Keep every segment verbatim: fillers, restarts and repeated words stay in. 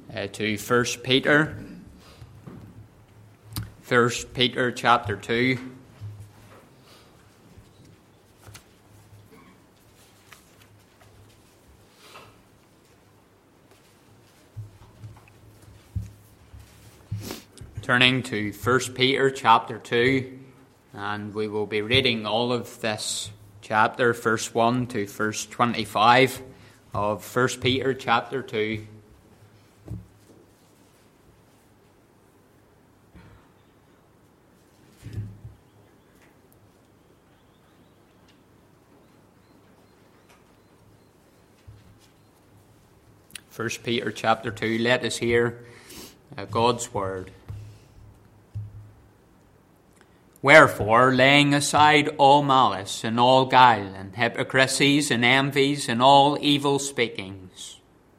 uh, to First Peter. First Peter chapter two. Turning to First Peter chapter two, and we will be reading all of this chapter, verse one to verse twenty-five of First Peter chapter two. First Peter chapter two, let us hear uh, God's word. Wherefore, laying aside all malice and all guile and hypocrisies and envies and all evil speakings,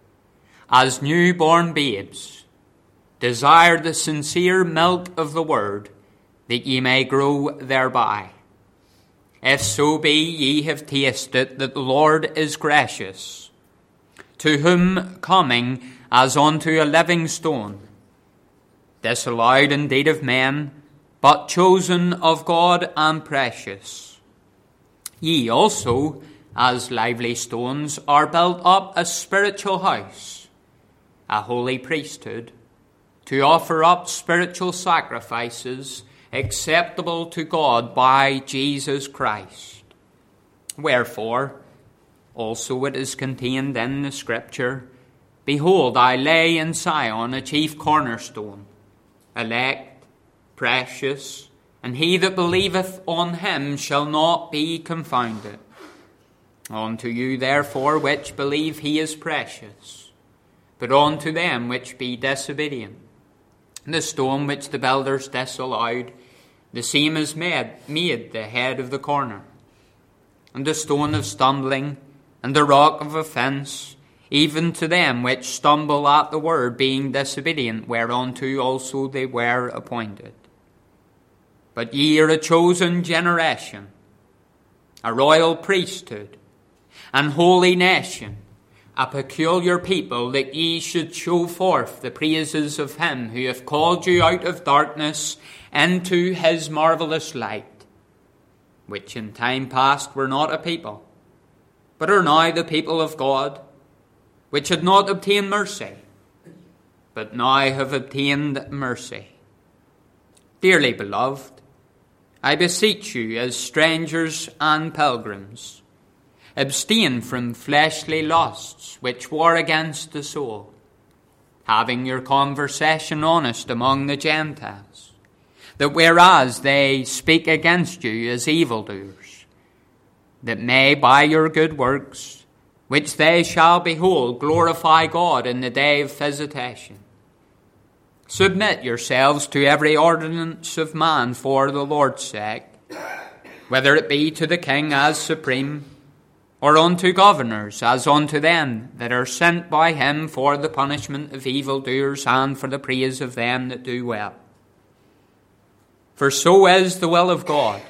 as newborn babes, desire the sincere milk of the word, that ye may grow thereby. If so be ye have tasted that the Lord is gracious, to whom coming as unto a living stone, disallowed indeed of men, but chosen of God and precious, ye also, as lively stones, are built up a spiritual house, a holy priesthood, to offer up spiritual sacrifices acceptable to God by Jesus Christ. Wherefore, also it is contained in the Scripture, Behold, I lay in Sion a chief cornerstone, elect, precious, and he that believeth on him shall not be confounded. Unto you therefore which believe he is precious, but unto them which be disobedient, the stone which the builders disallowed, the same is made, made the head of the corner, and the stone of stumbling, and the rock of offence, even to them which stumble at the word, being disobedient, whereunto also they were appointed. But ye are a chosen generation, a royal priesthood, an holy nation, a peculiar people, that ye should show forth the praises of him who hath called you out of darkness into his marvellous light, which in time past were not a people, but are now the people of God, which had not obtained mercy, but now have obtained mercy. Dearly beloved, I beseech you, as strangers and pilgrims, abstain from fleshly lusts which war against the soul, having your conversation honest among the Gentiles, that whereas they speak against you as evildoers, that may by your good works, which they shall behold, glorify God in the day of visitation. Submit yourselves to every ordinance of man for the Lord's sake, whether it be to the king as supreme, or unto governors as unto them that are sent by him for the punishment of evildoers and for the praise of them that do well. For so is the will of God,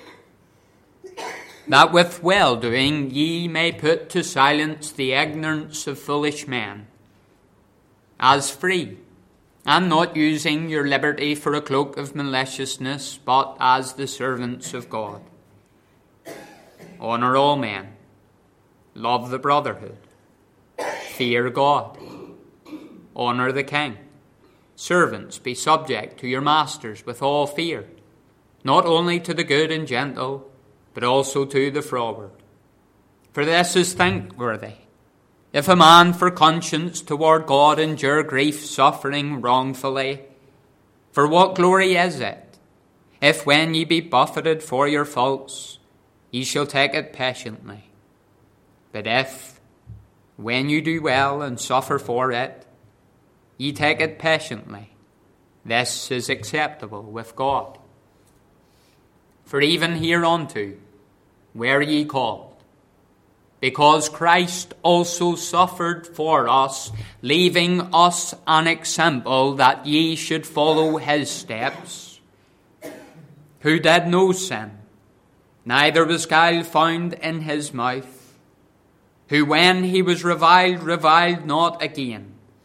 that with well-doing ye may put to silence the ignorance of foolish men, as free, and not using your liberty for a cloak of maliciousness, but as the servants of God. Honour all men, love the brotherhood, fear God, honour the king. Servants, be subject to your masters with all fear, not only to the good and gentle, but also to the froward. For this is thankworthy, if a man for conscience toward God endure grief, suffering wrongfully. For what glory is it, if when ye be buffeted for your faults, ye shall take it patiently? But if, when you do well and suffer for it, ye take it patiently, this is acceptable with God. For even hereunto were ye called, because Christ also suffered for us, leaving us an example that ye should follow his steps, who did no sin, neither was guile found in his mouth, who when he was reviled, reviled not again,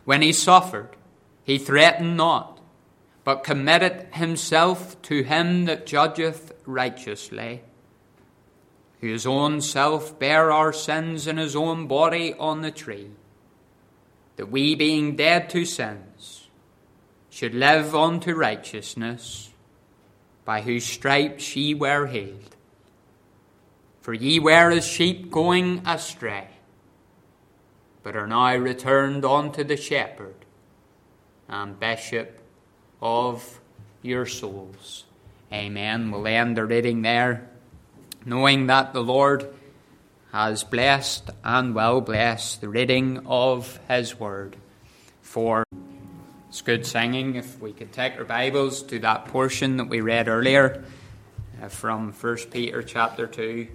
When he suffered, he threatened not, but committed himself to him that judgeth righteously, whose own self bare our sins in his own body on the tree, that we, being dead to sins, should live unto righteousness, by whose stripes ye were healed. For ye were as sheep going astray, but are now returned unto the shepherd and bishop of your souls. Amen. We'll end the reading there, knowing that the Lord has blessed and will bless the reading of his word. For it's good singing. If we could take our Bibles to that portion that we read earlier uh, from First Peter chapter two.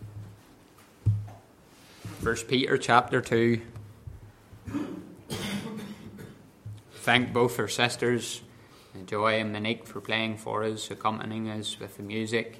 First Peter chapter two. Thank both our sisters, Joy and Monique, for playing for us, accompanying us with the music.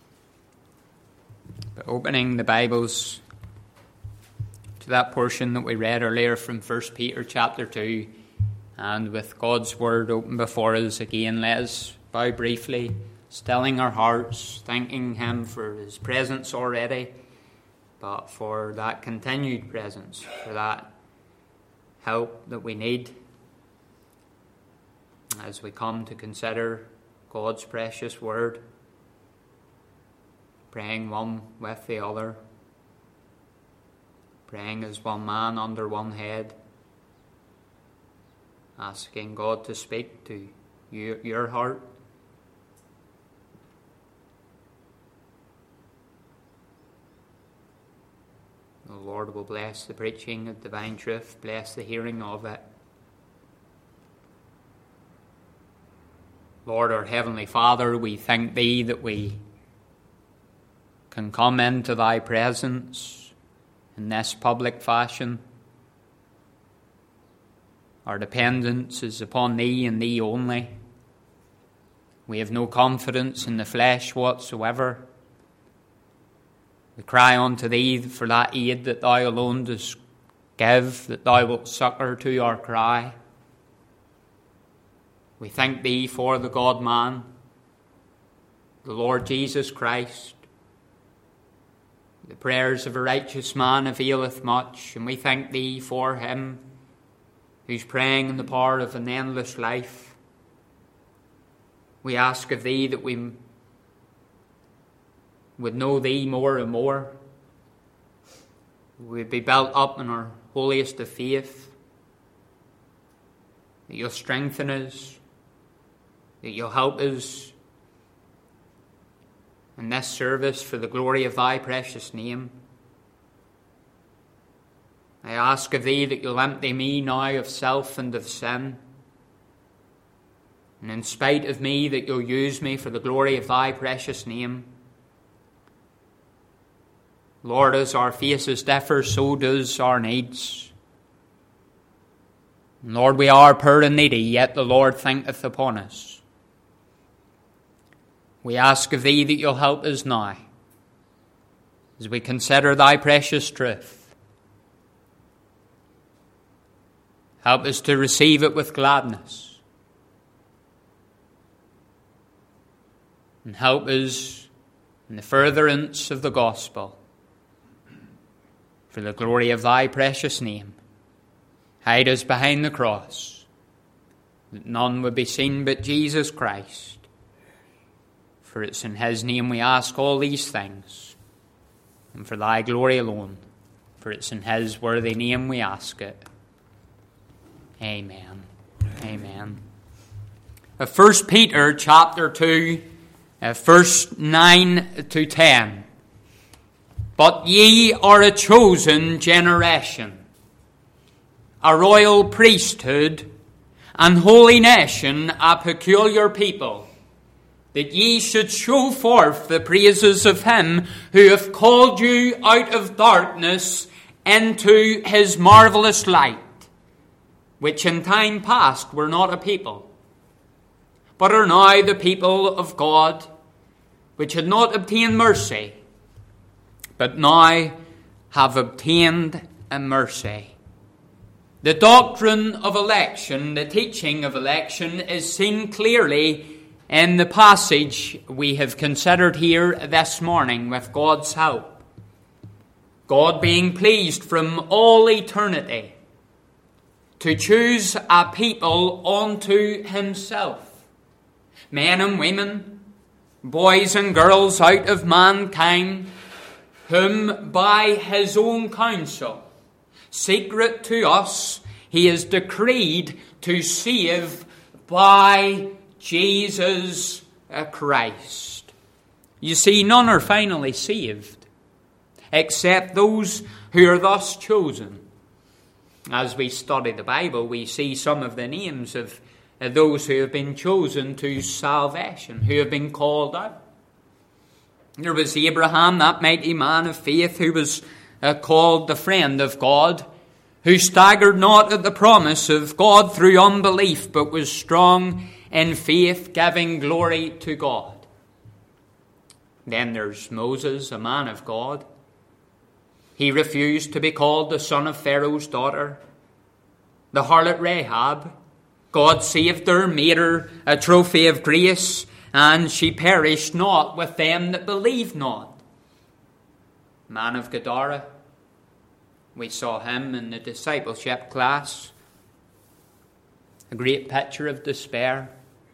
But opening the Bibles to that portion that we read earlier from First Peter chapter two, and with God's word open before us again, let us bow briefly, stilling our hearts, thanking him for his presence already, but for that continued presence, for that help that we need as we come to consider God's precious word, praying one with the other, praying as one man under one head, asking God to speak to you, your heart. The Lord will bless the preaching of divine truth, bless the hearing of it. Lord, our Heavenly Father, we thank thee that we can come into thy presence in this public fashion. Our dependence is upon thee and thee only. We have no confidence in the flesh whatsoever. We cry unto thee for that aid that thou alone dost give, that thou wilt succour to our cry. We thank thee for the God-man, the Lord Jesus Christ. The prayers of a righteous man availeth much, and we thank thee for him who's praying in the power of an endless life. We ask of thee that we would know thee more and more. We would be built up in our holiest of faith, that you'll strengthen us, that you'll help us in this service for the glory of thy precious name. I ask of thee that you'll empty me now of self and of sin, and in spite of me that you'll use me for the glory of thy precious name. Lord, as our faces differ, so does our needs. And Lord, we are poor and needy, yet the Lord thinketh upon us. We ask of thee that you'll help us now, as we consider thy precious truth. Help us to receive it with gladness. And help us in the furtherance of the gospel, for the glory of thy precious name. Hide us behind the cross, that none would be seen but Jesus Christ. For it's in his name we ask all these things, and for thy glory alone. For it's in his worthy name we ask it. Amen. Amen. First Peter chapter two, verse nine to ten. But ye are a chosen generation, a royal priesthood, an holy nation, a peculiar people, that ye should show forth the praises of him who hath called you out of darkness into his marvellous light, which in time past were not a people, but are now the people of God, which had not obtained mercy, but now have obtained a mercy. The doctrine of election, the teaching of election, is seen clearly in the passage we have considered here this morning with God's help. God being pleased from all eternity to choose a people unto himself, men and women, boys and girls out of mankind, whom by his own counsel, secret to us, he has decreed to save by Jesus Christ. You see, none are finally saved, except those who are thus chosen. As we study the Bible, we see some of the names of those who have been chosen to salvation, who have been called out. There was Abraham, that mighty man of faith, who was uh, called the friend of God, who staggered not at the promise of God through unbelief, but was strong in faith, giving glory to God. Then there's Moses, a man of God. He refused to be called the son of Pharaoh's daughter. The harlot Rahab, God saved her, made her a trophy of grace, and she perished not with them that believed not. Man of Gadara, we saw him in the discipleship class. A great picture of despair.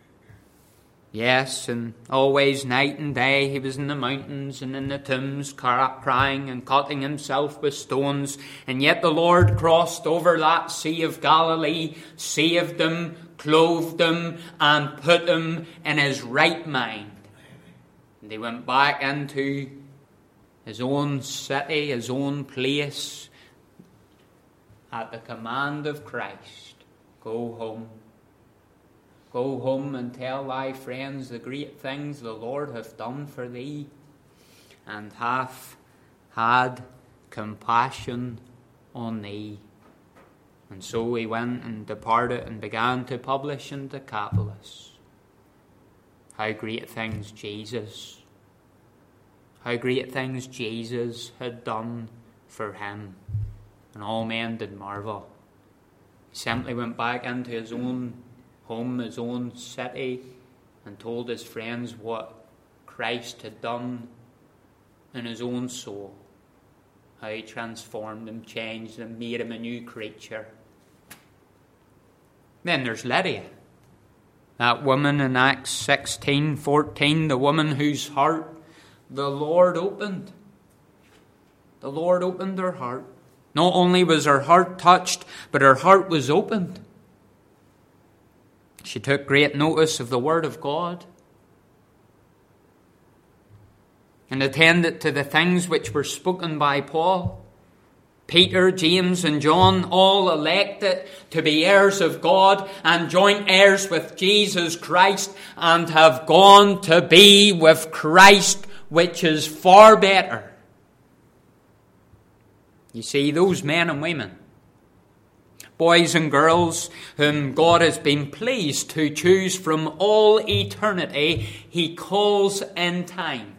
Yes, and always night and day he was in the mountains and in the tombs crying and cutting himself with stones. And yet the Lord crossed over that Sea of Galilee, saved him, clothed him, and put him in his right mind. And he went back into his own city, his own place, at the command of Christ. Go home. Go home and tell thy friends the great things the Lord hath done for thee, and hath had compassion on thee. And so he went and departed and began to publish in Decapolis. How great things Jesus, how great things Jesus had done for him. And all men did marvel. He simply went back into his own home, his own city, and told his friends what Christ had done in his own soul. How he transformed him, changed him, made him a new creature. Then there's Lydia, that woman in Acts sixteen fourteen, the woman whose heart the Lord opened. The Lord opened her heart. Not only was her heart touched, but her heart was opened. She took great notice of the Word of God and attended to the things which were spoken by Paul. Peter, James, and John, all elected to be heirs of God and joint heirs with Jesus Christ, and have gone to be with Christ, which is far better. You see, those men and women, boys and girls whom God has been pleased to choose from all eternity, he calls in time.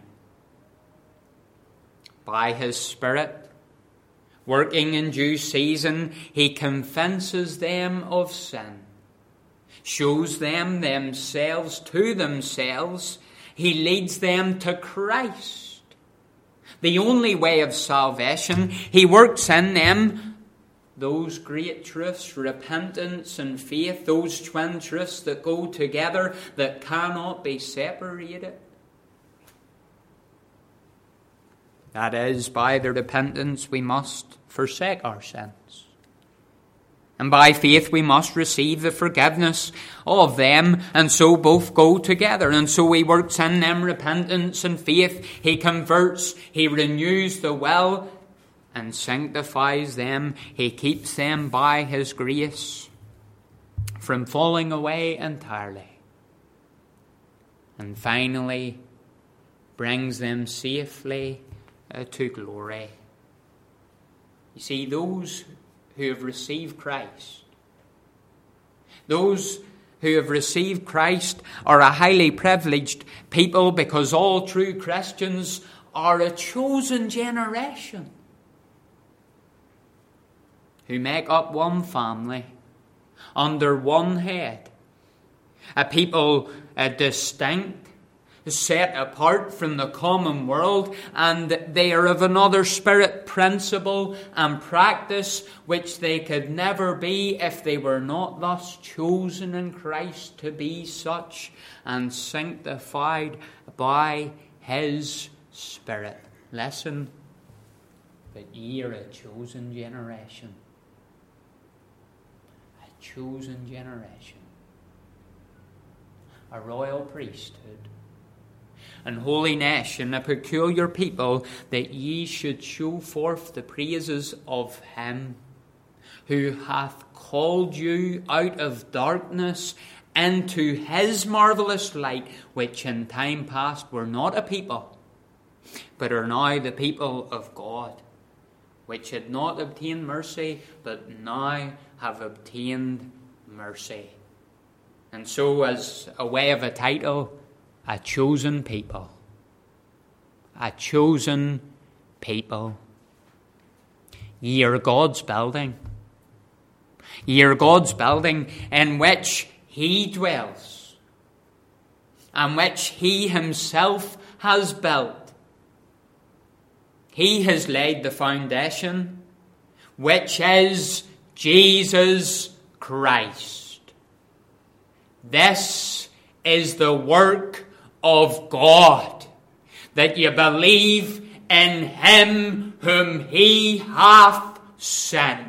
By his Spirit, working in due season, he convinces them of sin, shows them themselves to themselves. He leads them to Christ, the only way of salvation. He works in them those great truths, repentance and faith, those twin truths that go together, that cannot be separated. That is, by the repentance we must forsake our sins. And by faith we must receive the forgiveness of them, and so both go together. And so he works in them repentance and faith. He converts, he renews the will, and sanctifies them. He keeps them by his grace from falling away entirely. And finally brings them safely uh, to glory. You see, those who have received Christ, those who have received Christ are a highly privileged people, because all true Christians are a chosen generation. who make up one family, under one head, a people uh, distinct, set apart from the common world, and they are of another spirit, principle, and practice which they could never be if they were not thus chosen in Christ to be such, and sanctified by His Spirit. Listen, but ye are a chosen generation. A chosen generation. A royal priesthood, and holy nation, a peculiar people, that ye should show forth the praises of Him who hath called you out of darkness into His marvellous light, which in time past were not a people, but are now the people of God, which had not obtained mercy, but now have obtained mercy. And so, as a way of a title, a chosen people. A chosen people. Ye are God's building. Ye are God's building in which He dwells, and which He Himself has built. He has laid the foundation, which is Jesus Christ. This is the work of God, that ye believe in Him whom He hath sent.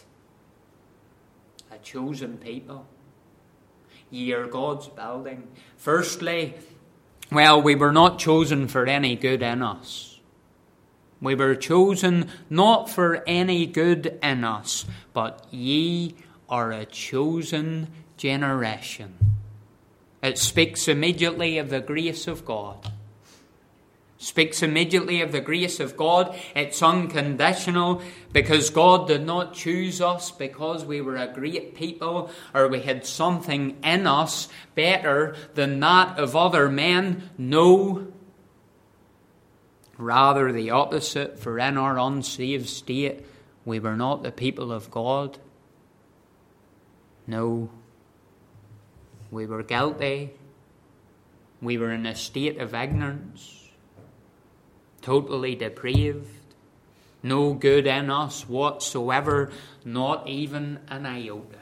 A chosen people. Ye are God's building. Firstly, well, we were not chosen for any good in us. We were chosen not for any good in us, but ye are a chosen generation. It speaks immediately of the grace of God. Speaks immediately of the grace of God. It's unconditional, because God did not choose us because we were a great people or we had something in us better than that of other men. No. Rather the opposite, for in our unsaved state we were not the people of God. No. We were guilty. We were in a state of ignorance, totally depraved, no good in us whatsoever, not even an iota.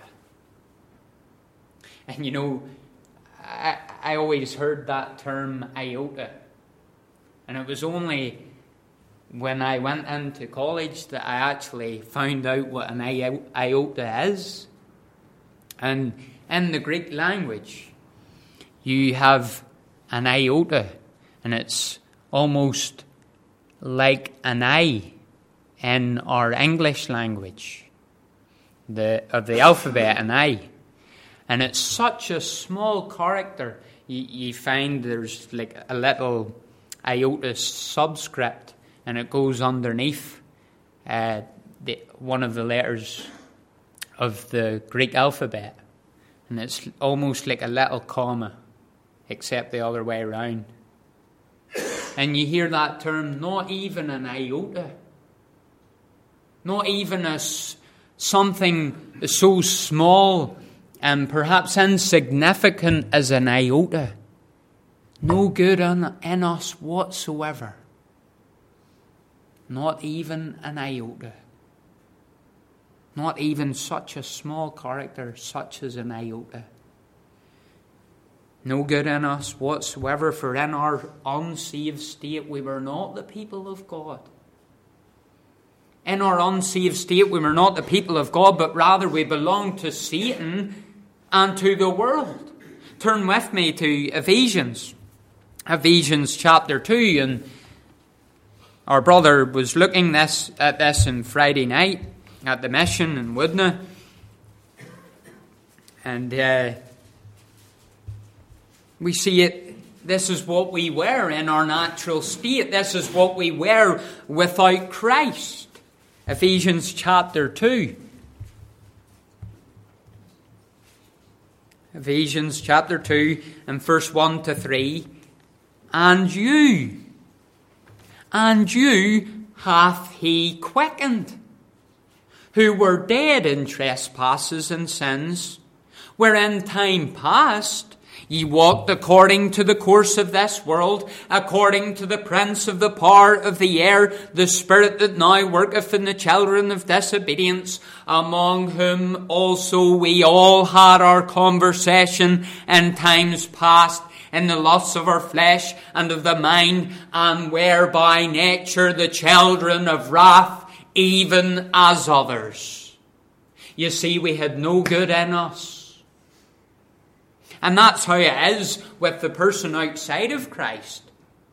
And you know, I, I always heard that term iota, and it was only when I went into college that I actually found out what an iota is. And in the Greek language, you have an iota, and it's almost like an I in our English language, the of the alphabet, an I. And it's such a small character, you, you find there's like a little iota subscript, and it goes underneath uh, the, one of the letters of the Greek alphabet. And it's almost like a little comma, except the other way around. And you hear that term, not even an iota. Not even a, something so small and perhaps insignificant as an iota. No good in, in us whatsoever. Not even an iota. Not even such a small character, such as an iota. No good in us whatsoever, for in our unsaved state we were not the people of God. In our unsaved state we were not the people of God, but rather we belonged to Satan and to the world. Turn with me to Ephesians. Ephesians chapter two, and our brother was looking this at this on Friday night at the mission in Woodna, and uh, we see it. This is what we were in our natural state. This is what we were without Christ. Ephesians chapter two. Ephesians chapter two and verse one to three. And you, and you hath he quickened, who were dead in trespasses and sins, wherein time past ye walked according to the course of this world, according to the prince of the power of the air, the spirit that now worketh in the children of disobedience, among whom also we all had our conversation in times past, in the lusts of our flesh and of the mind, and were by nature the children of wrath, even as others. You see, we had no good in us. And that's how it is with the person outside of Christ.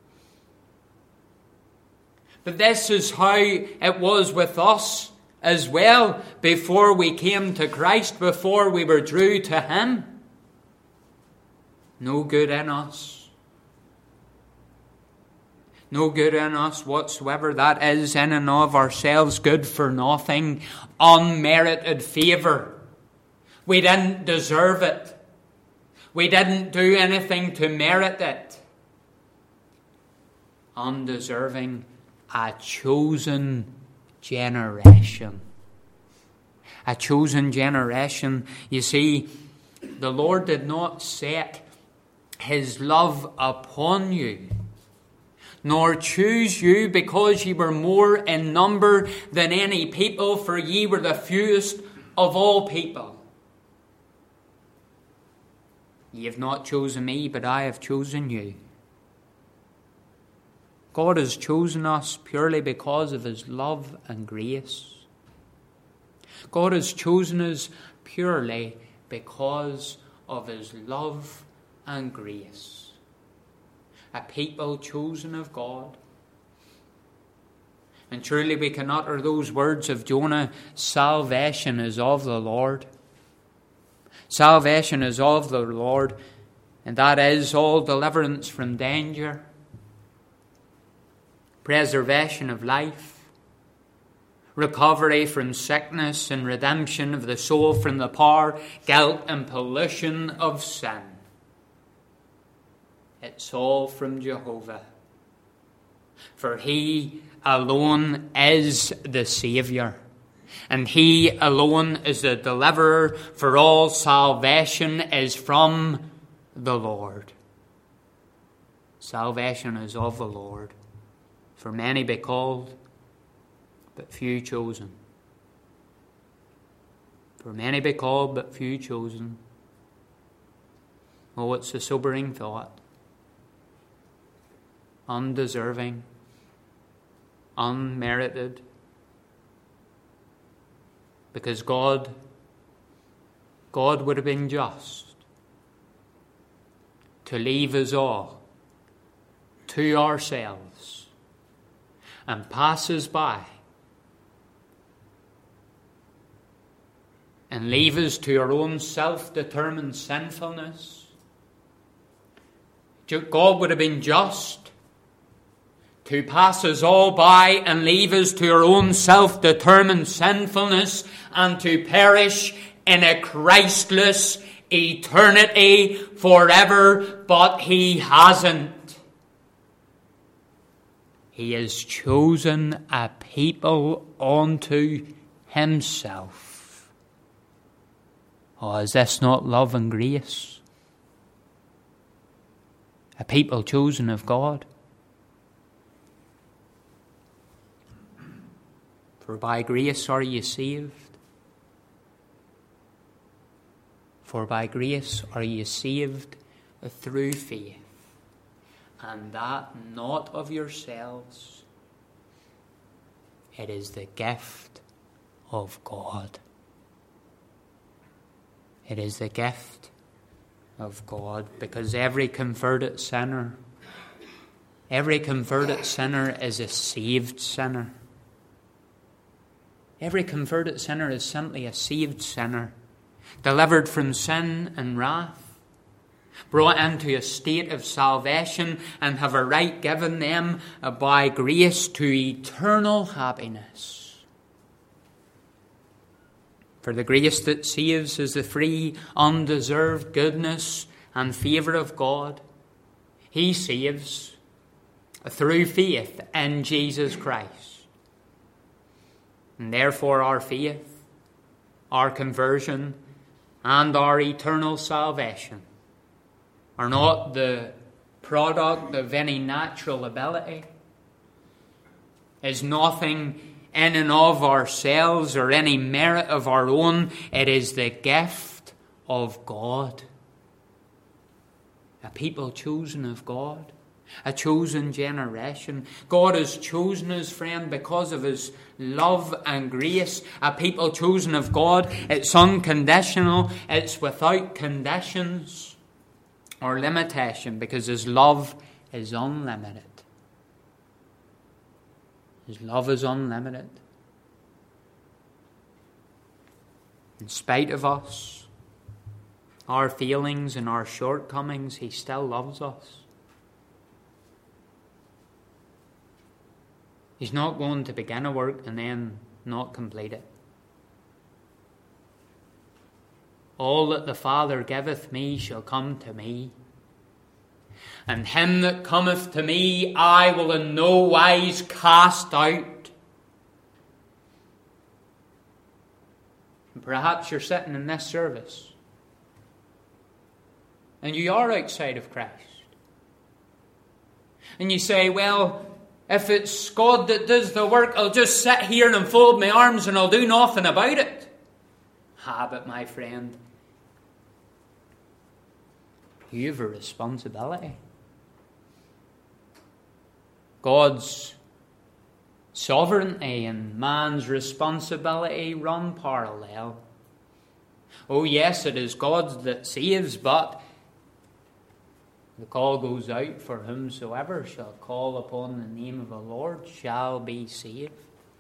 But this is how it was with us as well before we came to Christ, before we were drew to Him. No good in us. No good in us whatsoever. That is in and of ourselves good for nothing. Unmerited favour. We didn't deserve it. We didn't do anything to merit it. Undeserving, a chosen generation. A chosen generation. You see, the Lord did not set His love upon you, nor choose you because ye were more in number than any people, for ye were the fewest of all people. Ye have not chosen me, but I have chosen you. God has chosen us purely because of His love and grace. God has chosen us purely because of His love and grace. A people chosen of God. And truly we can utter those words of Jonah, salvation is of the Lord. Salvation is of the Lord, and that is all deliverance from danger, preservation of life, recovery from sickness, and redemption of the soul from the power, guilt, and pollution of sin. It's all from Jehovah. For He alone is the Saviour. And He alone is the deliverer, for all salvation is from the Lord. Salvation is of the Lord. For many be called, but few chosen. For many be called, but few chosen. Oh, it's a sobering thought. Undeserving, unmerited. Because God, God would have been just to leave us all to ourselves and pass us by and leave us to our own self-determined sinfulness. God would have been just to pass us all by and leave us to our own self-determined sinfulness and to perish in a Christless eternity forever, but He hasn't. He has chosen a people unto Himself. Oh, is this not love and grace? A people chosen of God. For by grace are ye saved. For by grace are ye saved through faith, and that not of yourselves. It is the gift of God. It is the gift of God, because every converted sinner, every converted sinner is a saved sinner. Every converted sinner is simply a saved sinner, delivered from sin and wrath, brought into a state of salvation, and have a right given them by grace to eternal happiness. For the grace that saves is the free, undeserved goodness and favour of God. He saves through faith in Jesus Christ. And therefore our faith, our conversion, and our eternal salvation are not the product of any natural ability, is nothing in and of ourselves or any merit of our own. It is the gift of God. A people chosen of God. A chosen generation. God has chosen us, friend, because of His love and grace. A people chosen of God. It's unconditional. It's without conditions or limitation, because His love is unlimited. His love is unlimited. In spite of us, our feelings and our shortcomings, He still loves us. He's not going to begin a work and then not complete it. All that the Father giveth me shall come to me. And him that cometh to me I will in no wise cast out. And perhaps you're sitting in this service and you are outside of Christ. And you say, well, if it's God that does the work, I'll just sit here and fold my arms and I'll do nothing about it. Ah, but my friend, you have a responsibility. God's sovereignty and man's responsibility run parallel. Oh yes, it is God that saves, but the call goes out for whomsoever shall call upon the name of the Lord shall be saved.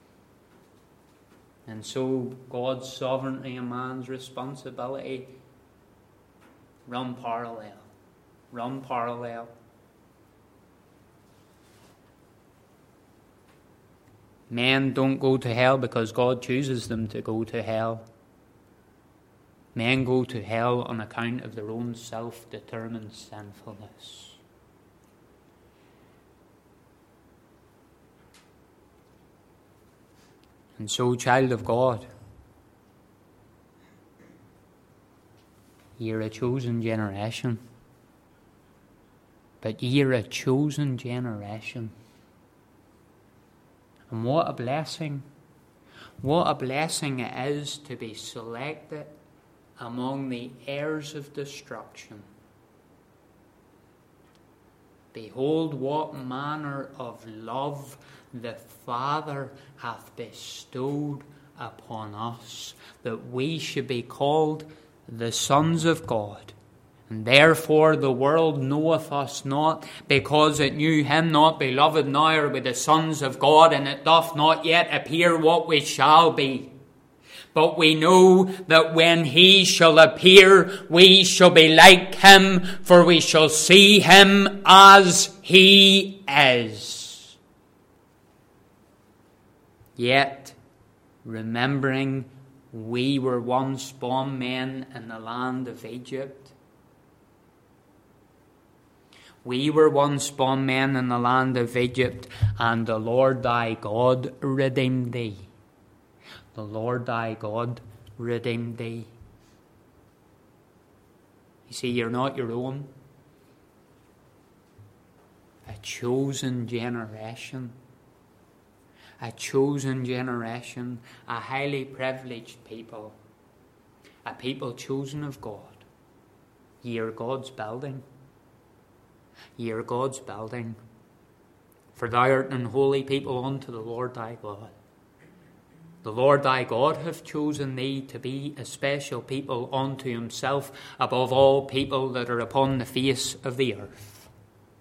And so God's sovereignty and man's responsibility run parallel. Run parallel. Men don't go to hell because God chooses them to go to hell. Men go to hell on account of their own self-determined sinfulness. And so, child of God, you're a chosen generation. But you're a chosen generation. And what a blessing. What a blessing it is to be selected among the heirs of destruction. Behold, what manner of love the Father hath bestowed upon us, that we should be called the sons of God. And therefore the world knoweth us not, because it knew him not. Beloved, now are we the sons of God, and it doth not yet appear what we shall be. But we know that when he shall appear, we shall be like him, for we shall see him as he is. Yet, remembering we were once bondmen in the land of Egypt. We were once bondmen in the land of Egypt, and the Lord thy God redeemed thee. The Lord thy God redeemed thee. You see, you're not your own. A chosen generation. A chosen generation. A highly privileged people. A people chosen of God. Ye are God's building. Ye are God's building. For thou art an holy people unto the Lord thy God. The Lord thy God hath chosen thee to be a special people unto himself above all people that are upon the face of the earth.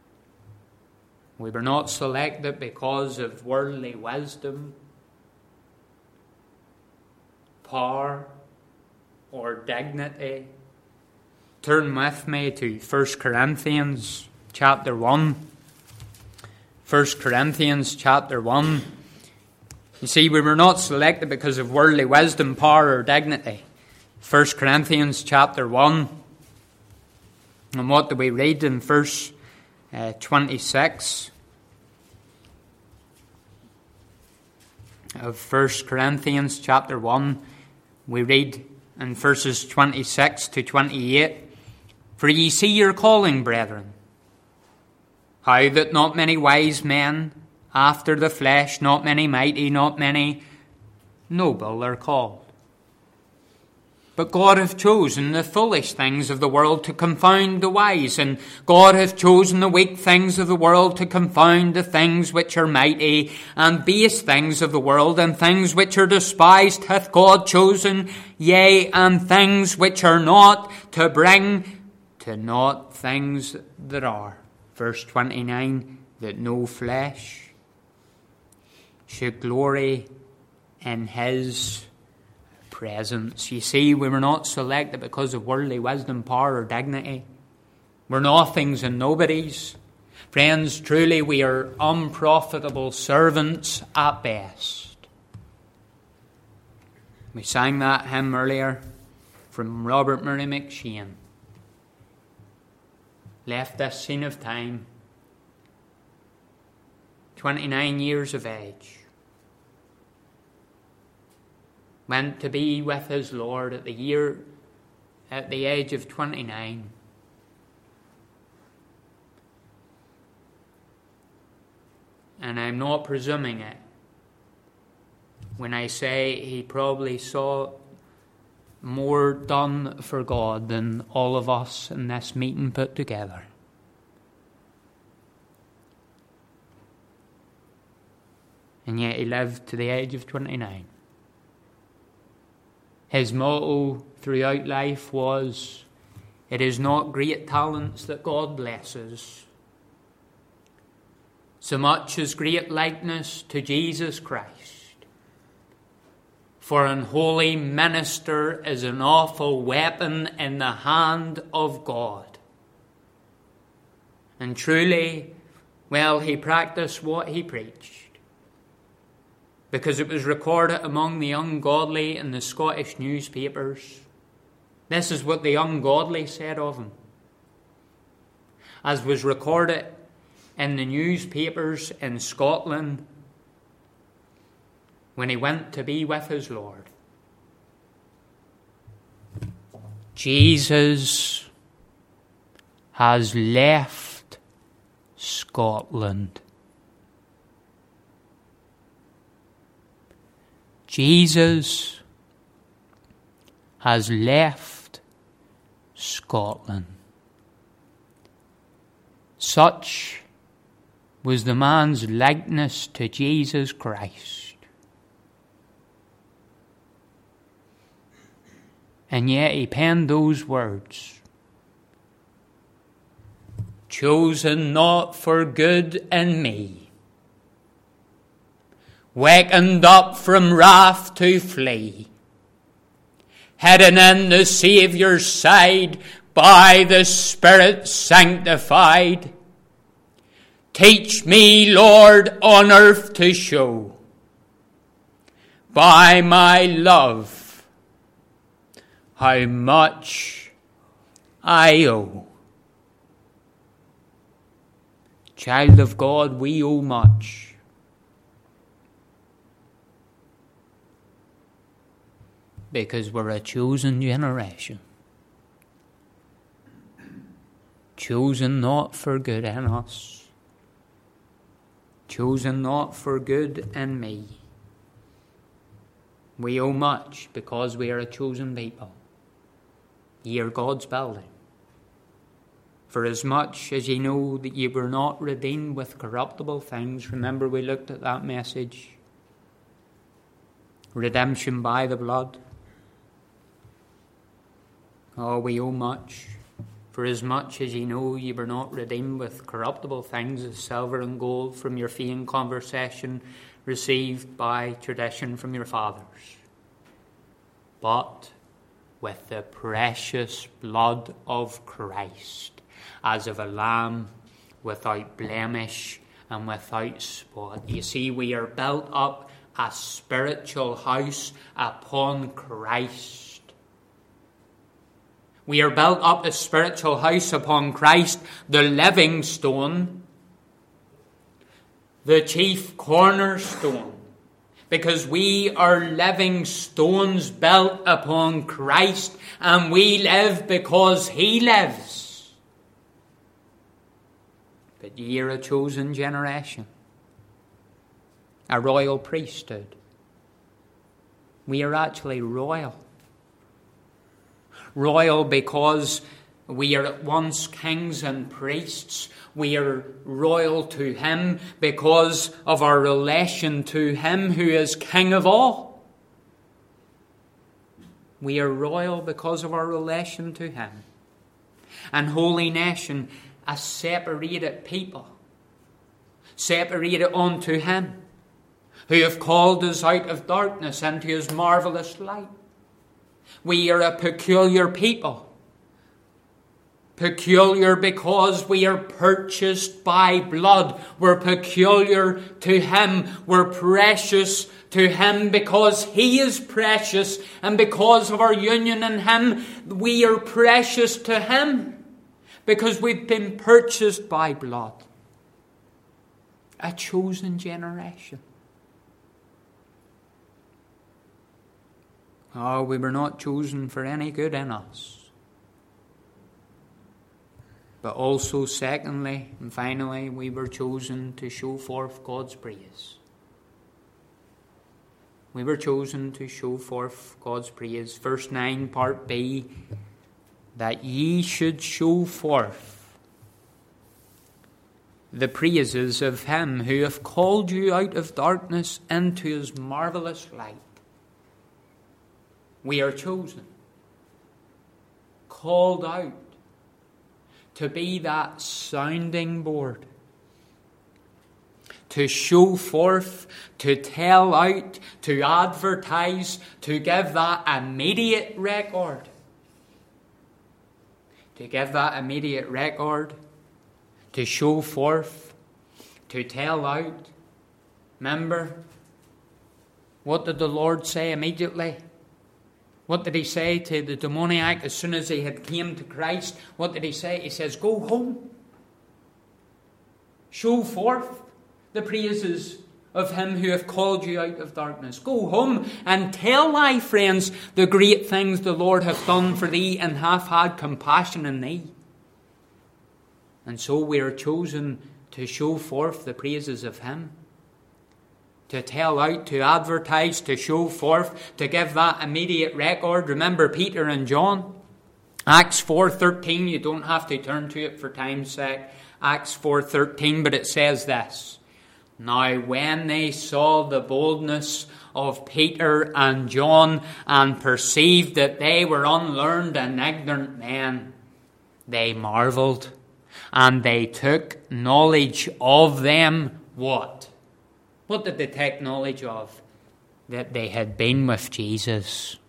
We were not selected because of worldly wisdom, power, or dignity. Turn with me to First Corinthians chapter one. First Corinthians chapter one. You see, we were not selected because of worldly wisdom, power, or dignity. First Corinthians chapter one. And what do we read in verse uh, twenty-six? of First Corinthians chapter one, we read in verses twenty-six to twenty-eight, "For ye see your calling, brethren, how that not many wise men after the flesh, not many mighty, not many noble are called. But God hath chosen the foolish things of the world to confound the wise, and God hath chosen the weak things of the world to confound the things which are mighty, and base things of the world, and things which are despised hath God chosen, yea, and things which are not, to bring to naught things that are." Verse twenty-nine, "That no flesh should glory in his presence." You see, we were not selected because of worldly wisdom, power, or dignity. We're nothings and nobodies. Friends, truly we are unprofitable servants at best. We sang that hymn earlier from Robert Murray McShane. Left this scene of time, twenty-nine years of age. Went to be with his Lord at the year, at the age of twenty-nine. And I'm not presuming it when I say he probably saw more done for God than all of us in this meeting put together. And yet he lived to the age of twenty-nine. His motto throughout life was, "It is not great talents that God blesses, so much as great likeness to Jesus Christ. For an holy minister is an awful weapon in the hand of God." And truly, well, he practiced what he preached, because it was recorded among the ungodly in the Scottish newspapers. This is what the ungodly said of him, as was recorded in the newspapers in Scotland when he went to be with his Lord. Jesus has left Scotland. Jesus has left Scotland. Such was the man's likeness to Jesus Christ. And yet he penned those words, "Chosen not for good in me, wakened up from wrath to flee, hidden in the Saviour's side, by the Spirit sanctified. Teach me, Lord, on earth to show, by my love, how much I owe." Child of God, we owe much. Because we're a chosen generation. Chosen not for good in us. Chosen not for good in me. We owe much because we are a chosen people. Ye are God's building. For as much as ye know that ye were not redeemed with corruptible things, remember we looked at that message. Redemption by the blood. Oh, we owe much. For as much as ye know ye were not redeemed with corruptible things as silver and gold from your vain conversation received by tradition from your fathers, but with the precious blood of Christ, as of a lamb without blemish and without spot. You see, we are built up a spiritual house upon Christ. We are built up a spiritual house upon Christ, the living stone, the chief cornerstone, Because we are living stones built upon Christ, and we live because He lives. But ye are a chosen generation, a royal priesthood. We are actually royal. Royal because we are at once kings and priests. We are royal to Him because of our relation to Him who is King of all. We are royal because of our relation to Him. And holy nation, a separated people, separated unto Him, who have called us out of darkness into His marvellous light. We are a peculiar people. Peculiar because we are purchased by blood. We're peculiar to Him. We're precious to Him because He is precious. And because of our union in Him, we are precious to Him. Because we've been purchased by blood. A chosen generation. Oh, we were not chosen for any good in us. But also, secondly and finally, we were chosen to show forth God's praise. We were chosen to show forth God's praise. Verse nine, part B, that ye should show forth the praises of Him who hath called you out of darkness into His marvellous light. We are chosen, called out, to be that sounding board, to show forth, to tell out, to advertise, to give that immediate record. To give that immediate record, to show forth, to tell out. Remember, what did the Lord say immediately? What did He say to the demoniac as soon as he had came to Christ? What did He say? He says, go home. Show forth the praises of Him who hath called you out of darkness. Go home and tell thy friends the great things the Lord hath done for thee and hath had compassion on thee. And so we are chosen to show forth the praises of Him. To tell out, to advertise, to show forth, to give that immediate record. Remember Peter and John? Acts four thirteen, you don't have to turn to it for time's sake. Acts four thirteen, but it says this. Now when they saw the boldness of Peter and John and perceived that they were unlearned and ignorant men, they marvelled, and they took knowledge of them. What? What did they take knowledge of? That they had been with Jesus.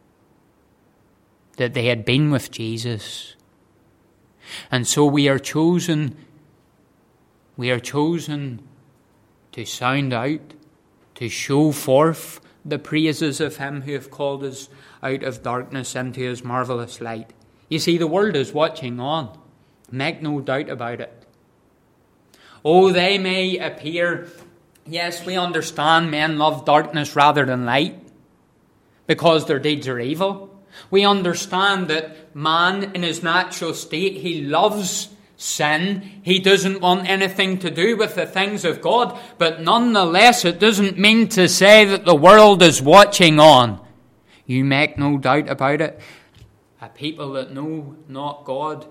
That they had been with Jesus. And so we are chosen, we are chosen to sound out, to show forth the praises of Him who hath called us out of darkness into His marvellous light. You see, the world is watching on. Make no doubt about it. Oh, they may appear... Yes, we understand men love darkness rather than light because their deeds are evil. We understand that man in his natural state, he loves sin. He doesn't want anything to do with the things of God. But nonetheless, it doesn't mean to say that the world is watching on. You make no doubt about it. A people that know not God,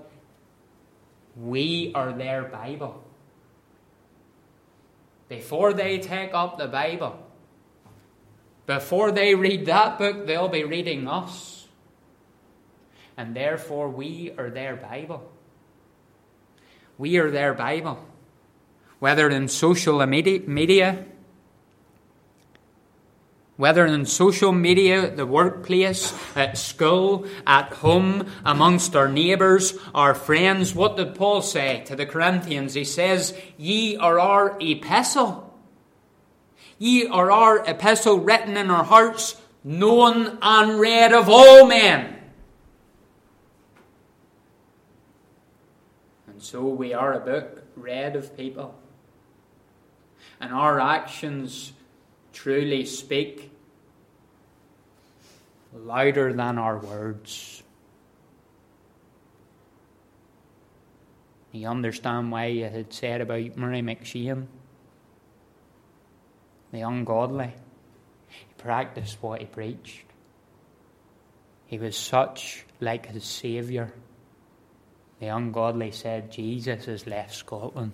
we are their Bible. Before they take up the Bible, before they read that book, they'll be reading us. And therefore, we are their Bible. We are their Bible. Whether in social media, whether in social media, the workplace, at school, at home, amongst our neighbours, our friends. What did Paul say to the Corinthians? He says, ye are our epistle. Ye are our epistle written in our hearts, known and read of all men. And so we are a book read of people. And our actions truly speak louder than our words. You understand why you had said about Murray McShane? The ungodly. He practiced what he preached. He was such like his Saviour. The ungodly said Jesus has left Scotland.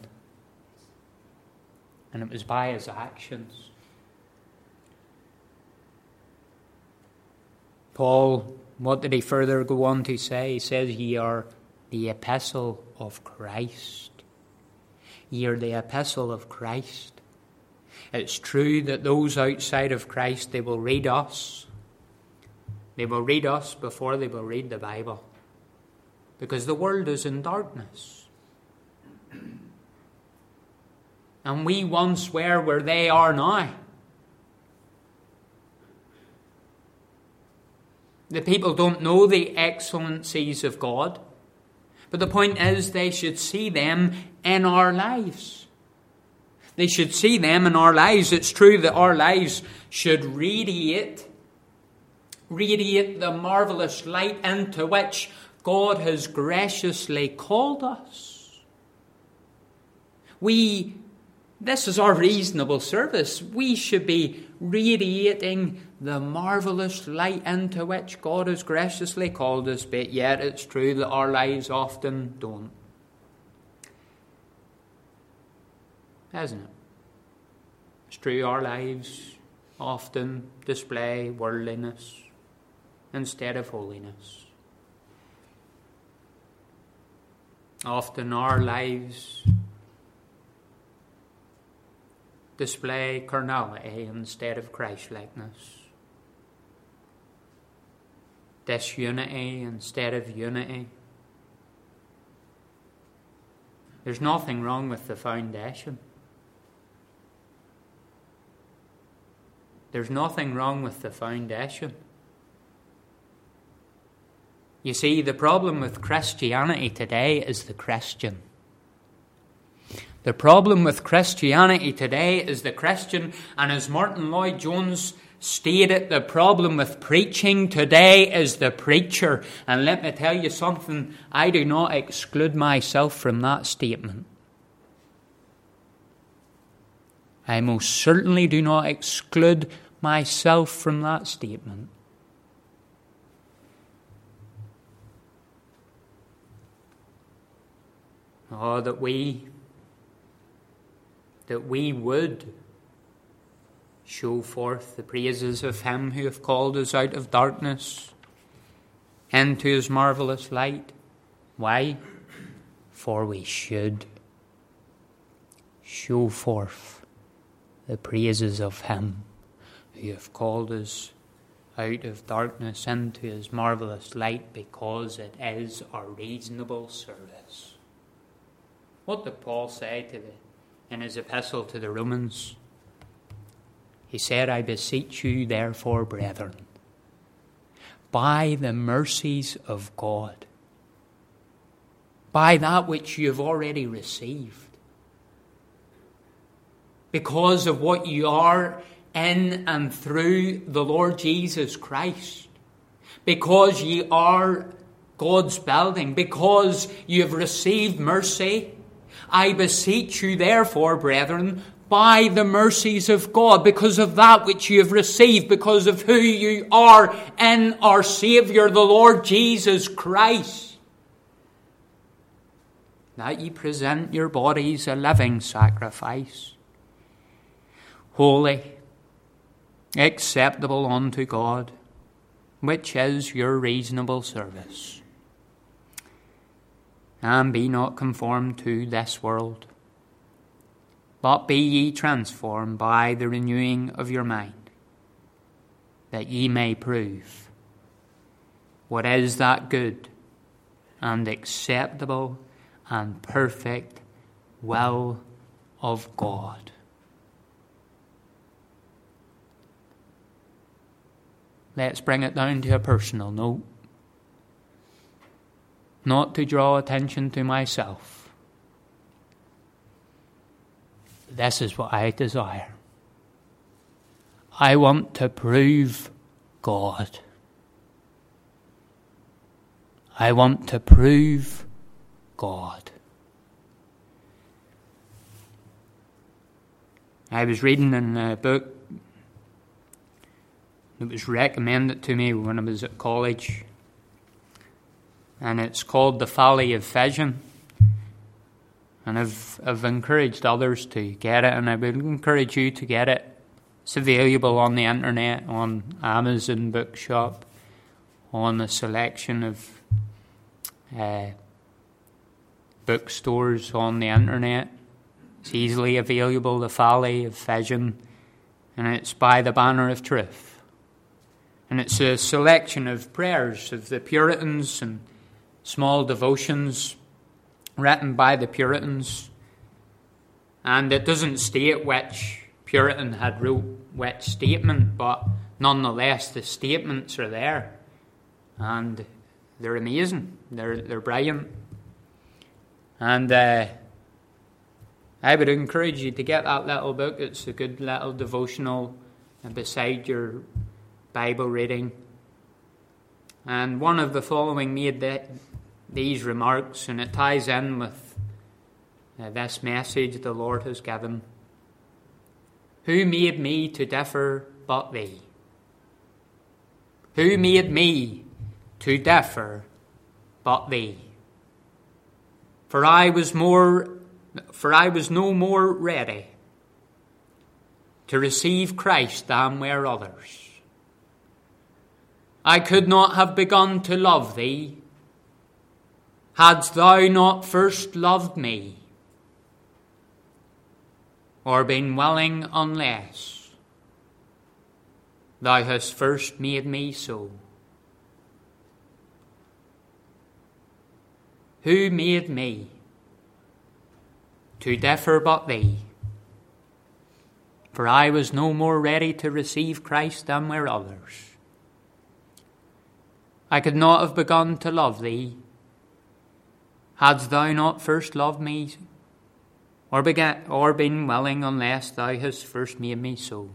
And it was by his actions. Paul, what did he further go on to say? He says, ye are the epistle of Christ. Ye are the epistle of Christ. It's true that those outside of Christ, they will read us. They will read us before they will read the Bible. Because the world is in darkness. And we once were where they are now. The people don't know the excellencies of God. But the point is, they should see them in our lives. They should see them in our lives. It's true that our lives should radiate, radiate the marvellous light into which God has graciously called us. We, this is our reasonable service. We should be radiating the marvellous light into which God has graciously called us, but yet it's true that our lives often don't. Isn't it? It's true our lives often display worldliness instead of holiness. Often our lives display carnality instead of Christ-likeness. Disunity instead of unity. There's nothing wrong with the foundation. There's nothing wrong with the foundation. You see, the problem with Christianity today is the Christian. The problem with Christianity today is the Christian, and as Martin Lloyd-Jones stated, the problem with preaching today is the preacher. And let me tell you something, I do not exclude myself from that statement. I most certainly do not exclude myself from that statement. Oh, that we, that we would show forth the praises of Him who hath called us out of darkness into His marvellous light. Why? For we should show forth the praises of Him who hath called us out of darkness into His marvellous light, because it is our reasonable service. What did Paul say to the, in his epistle to the Romans? He said, I beseech you therefore, brethren, by the mercies of God, by that which you have already received, because of what you are in and through the Lord Jesus Christ, because ye are God's building, because you have received mercy, I beseech you therefore, brethren, by the mercies of God, because of that which you have received, because of who you are in our Saviour, the Lord Jesus Christ, that ye present your bodies a living sacrifice, holy, acceptable unto God, which is your reasonable service. And be not conformed to this world, but be ye transformed by the renewing of your mind, that ye may prove what is that good and acceptable and perfect will of God. Let's bring it down to a personal note. Not to draw attention to myself. This is what I desire. I want to prove God. I want to prove God. I was reading in a book that was recommended to me when I was at college, and it's called The Folly of Vision. And I've, I've encouraged others to get it, and I would encourage you to get it. It's available on the internet, on Amazon Bookshop, on a selection of uh, bookstores on the internet. It's easily available, The Folly of Vision, and it's by the Banner of Truth. And it's a selection of prayers of the Puritans and small devotions written by the Puritans. And it doesn't state which Puritan had wrote which statement, but nonetheless the statements are there. And they're amazing. They're they're brilliant. And uh, I would encourage you to get that little book. It's a good little devotional beside your Bible reading. And one of the following made the, these remarks, and it ties in with uh, this message the Lord has given. Who made me to differ but thee? Who made me to differ but thee? For I was more, for I was no more ready to receive Christ than were others. I could not have begun to love thee, hadst thou not first loved me, or been willing unless thou hast first made me so. Who made me to differ but thee? For I was no more ready to receive Christ than were others. I could not have begun to love thee, hadst thou not first loved me, or began, or been willing unless thou hast first made me so.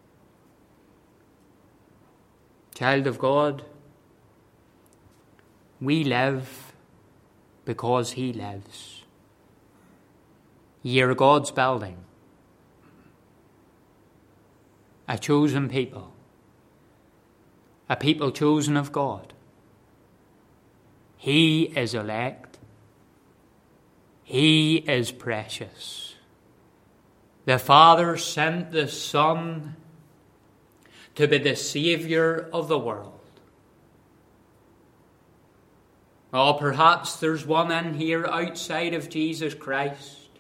Child of God, we live because he lives. Ye are God's building, a chosen people, a people chosen of God. He is elect. He is precious. The Father sent the Son to be the Saviour of the world. Oh, perhaps there's one in here outside of Jesus Christ.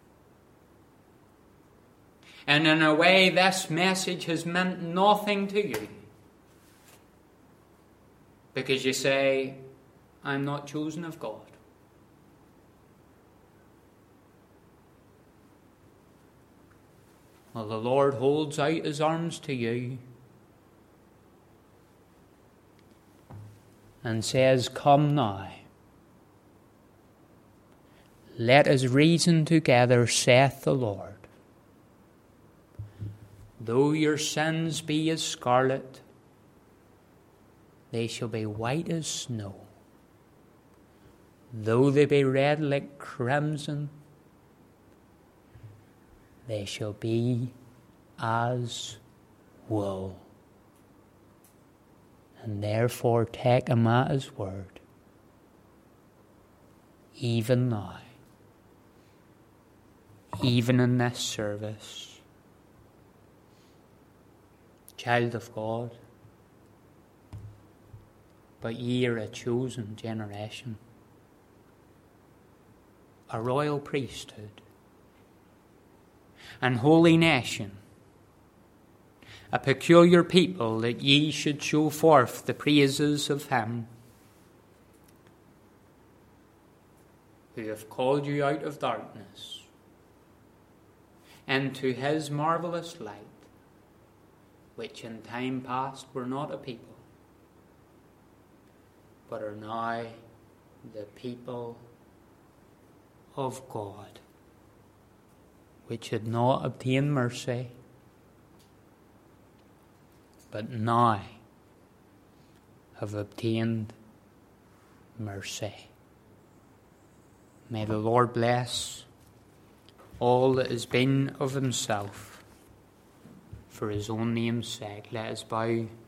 And in a way, this message has meant nothing to you. Because you say, I'm not chosen of God. Well, the Lord holds out his arms to you and says, come now. Let us reason together, saith the Lord. Though your sins be as scarlet, they shall be white as snow. Though they be red like crimson, they shall be as wool. And therefore take him at his word, even now, even in this service. Child of God, but ye are a chosen generation, a royal priesthood, an holy nation, a peculiar people, that ye should show forth the praises of him who hath called you out of darkness into his marvellous light, which in time past were not a people, but are now the people of God, which had not obtained mercy, but now have obtained mercy. May the Lord bless all that has been of himself for his own name's sake. Let us bow